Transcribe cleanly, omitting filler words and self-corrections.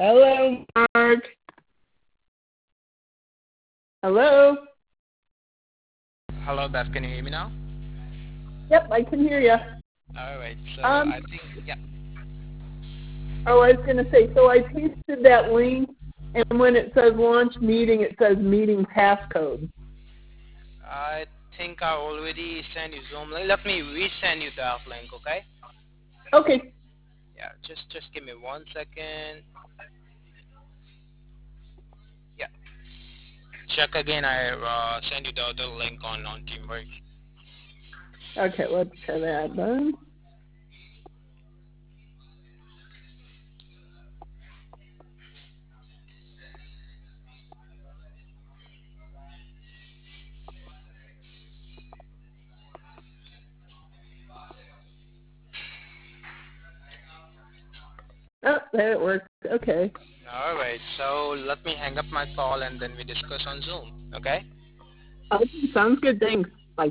Hello, Mark. Hello? Hello, Beth. Can you hear me now? Yep, I can hear you. All right. So Um, I think, yeah. I was going to say, so I pasted that link, and when it says launch meeting, it says meeting passcode. I think I already sent you Zoom link. Let me resend you that link, okay? Okay. Yeah, just give me 1 second. Yeah. Check again. I send you the other link on Teamwork. Okay, let's try that then. Oh, there it works. Okay. All right. So let me hang up my call and then we discuss on Zoom, okay? Okay, sounds good. Thanks.